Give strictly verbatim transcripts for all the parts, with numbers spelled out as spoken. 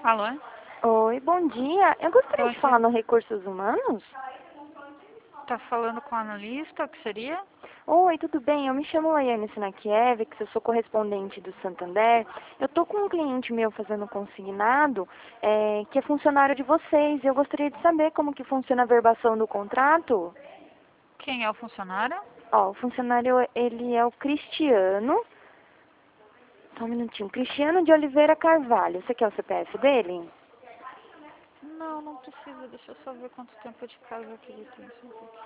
Alô? Oi, bom dia. Eu gostaria Bom de falar dia. no Recursos Humanos. Tá falando com a analista, o que seria? Oi, tudo bem? Eu me chamo Laiane Sinakiewicz, eu sou correspondente do Santander. Eu tô com um cliente meu fazendo consignado, é, que é funcionário de vocês. Eu gostaria de saber como que funciona a verbação do contrato. Quem é o funcionário? Ó, o funcionário, ele é o Cristiano. Só um minutinho. Cristiano de Oliveira Carvalho. Você quer o C P F dele? Não, não precisa. Deixa eu só ver quanto tempo de casa que ele tem. Só um pouquinho.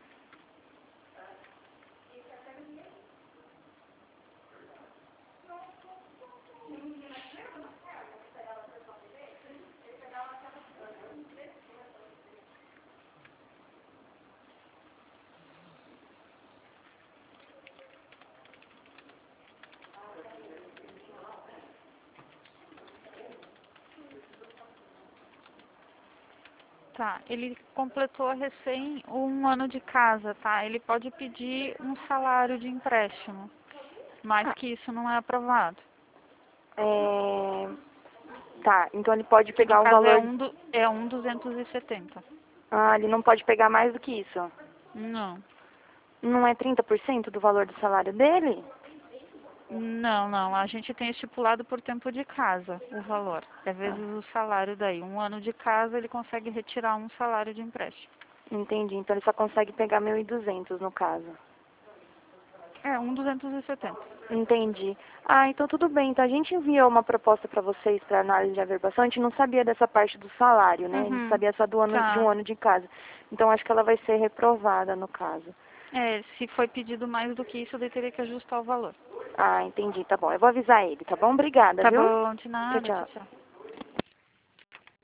Tá, ele completou recém um ano de casa, tá? Ele pode pedir um salário de empréstimo, mas Ah, que isso não é aprovado. é... Tá, então ele pode Que no pegar o caso é valor... um, du- é um duzentos e setenta. Ah, ele não pode pegar mais do que isso. Não. Não é trinta por cento do valor do salário dele? Não, não. A gente tem estipulado por tempo de casa o valor. É Ah, vezes o salário daí. Um ano de casa ele consegue retirar um salário de empréstimo. entendi. Então ele só consegue pegar mil e duzentos no caso. É, um duzentos e setenta. Entendi. Ah, então tudo bem. Então a gente enviou uma proposta para vocês para análise de averbação. A gente não sabia dessa parte do salário, né? A gente Uhum. sabia só do ano, de um Tá. ano de casa. Então acho que ela vai ser reprovada no caso. É, se foi pedido mais do que isso, daí teria que ajustar o valor. Ah, entendi. Tá bom. Eu vou avisar ele, tá bom? Obrigada, Tá viu? bom, de Tchau, nada, tchau, tchau. tchau.